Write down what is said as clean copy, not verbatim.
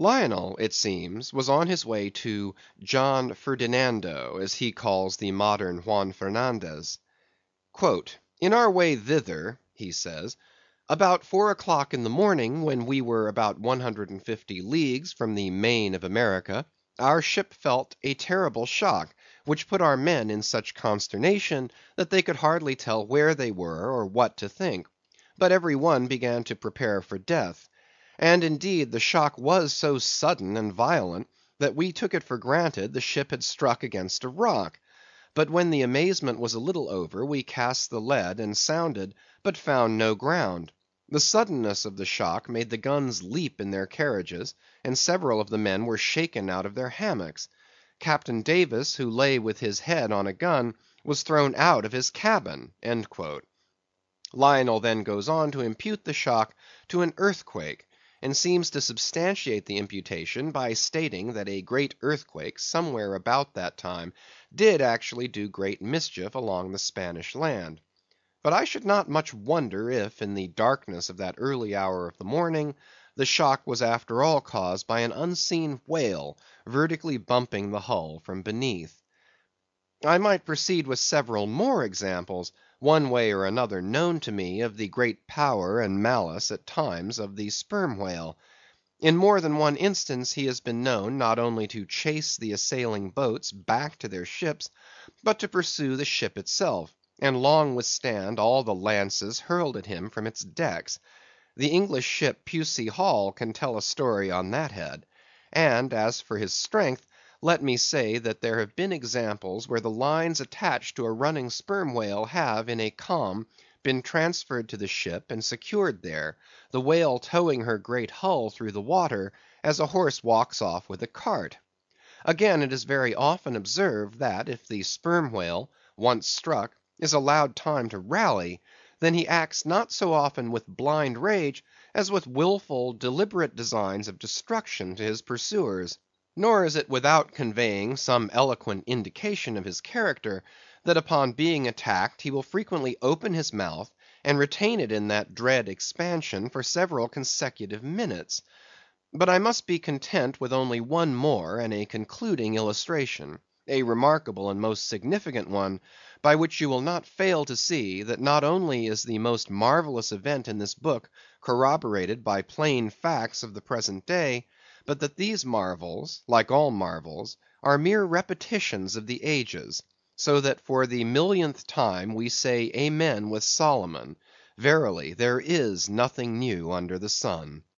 Lionel, it seems, was on his way to John Ferdinando, as he calls the modern Juan Fernandez. "In our way thither," he says, "about 4 o'clock in the morning, when we were about 150 leagues from the main of America, our ship felt a terrible shock, which put our men in such consternation that they could hardly tell where they were or what to think; but every one began to prepare for death. And indeed the shock was so sudden and violent, that we took it for granted the ship had struck against a rock; but when the amazement was a little over, we cast the lead and sounded, but found no ground. The suddenness of the shock made the guns leap in their carriages, and several of the men were shaken out of their hammocks. Captain Davis, who lay with his head on a gun, was thrown out of his cabin." Lionel then goes on to impute the shock to an earthquake, and seems to substantiate the imputation by stating that a great earthquake, somewhere about that time, did actually do great mischief along the Spanish land. But I should not much wonder if, in the darkness of that early hour of the morning, the shock was after all caused by an unseen whale vertically bumping the hull from beneath. I might proceed with several more examples, one way or another known to me, of the great power and malice at times of the Sperm Whale. In more than one instance he has been known not only to chase the assailing boats back to their ships, but to pursue the ship itself, and long withstand all the lances hurled at him from its decks. The English ship Pusey Hall can tell a story on that head. And as for his strength, let me say that there have been examples where the lines attached to a running Sperm Whale have in a calm been transferred to the ship and secured there, the whale towing her great hull through the water, as a horse walks off with a cart. Again, it is very often observed that if the Sperm Whale, once struck, is allowed time to rally, then he acts not so often with blind rage, as with willful, deliberate designs of destruction to his pursuers. Nor is it without conveying some eloquent indication of his character, that upon being attacked he will frequently open his mouth, and retain it in that dread expansion for several consecutive minutes. But I must be content with only one more and a concluding illustration; a remarkable and most significant one, by which you will not fail to see, that not only is the most marvellous event in this book corroborated by plain facts of the present day, but that these marvels, like all marvels, are mere repetitions of the ages; so that for the millionth time we say amen with Solomon, "Verily there is nothing new under the sun."